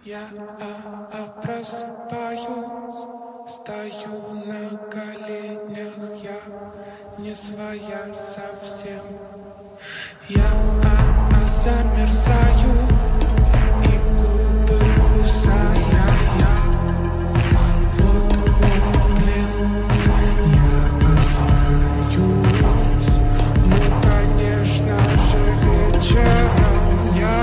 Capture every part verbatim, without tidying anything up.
Я а, а, просыпаюсь, стою на коленях, я не своя совсем. Я а, а, замерзаю и губы кусая, я вот блин, я остаюсь. Ну, конечно же, вечером я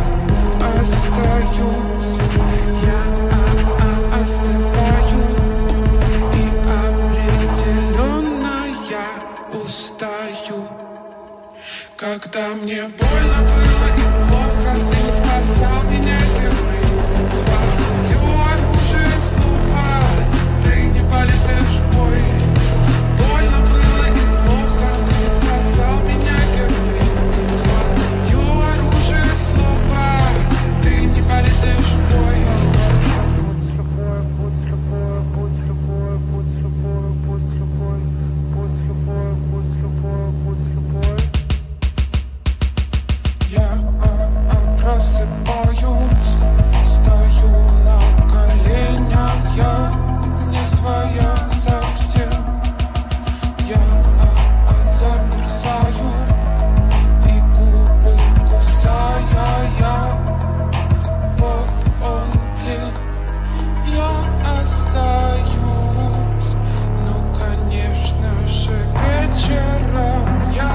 остаюсь. Я а, а, остываю и определенно я устаю. Когда мне больно было и плохо, ты не спасал меня, герой. Твое оружие слова, ты не полезешь в бой. Больно было и плохо, ты не спасал меня, герой. Твое оружие слова, ты не полезешь в бой. Просыпаюсь, стою на коленях, я не своя совсем. Я а, а, замерзаю и губы кусая, я вот он блин, я остаюсь. Ну, конечно же, вечером я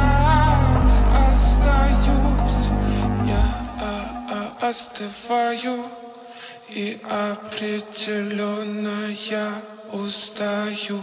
остаюсь. Я остываю и определенно я устаю.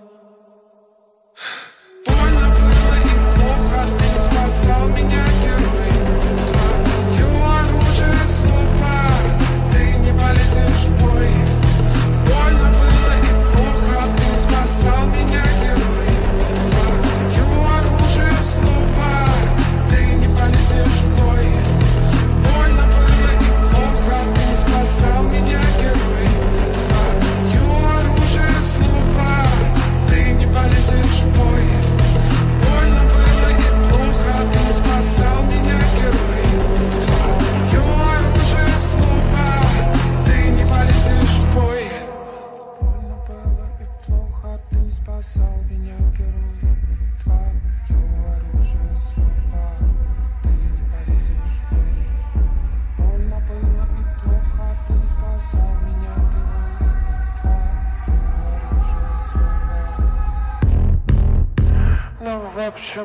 Больно было и плохо, ты не спасал меня, герой. Твое оружие слова, ты не полезешь в бой. Больно было и плохо, ты не спасал меня, герой. Твое оружие слова, ты не полезешь в бой. Больно было и плохо, ты не спасал меня, герой. Твое оружие слова, ты не полезешь в бой. Больно было и плохо, ты не спасал меня, герой. Твое оружие слова, ты не полезешь в бой. Больно было и плохо, ты не спасал меня, герой. Твое оружие слова, ты не полезешь в бой. Больно было и плохо, ты не спасал меня, герой. Твое оружие слова. Ну, в общем...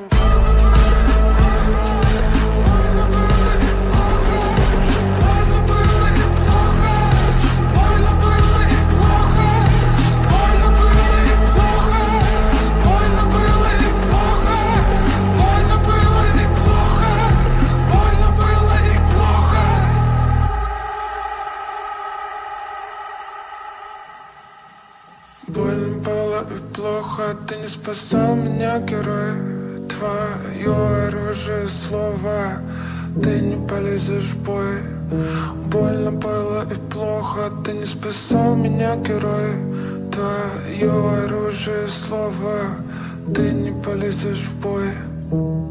Больно было и плохо, ты не спасал меня, герой. Твое оружие слова, ты не полезешь в бой. Больно было и плохо, ты не спасал меня, герой. Твое оружие слова, ты не полезешь в бой.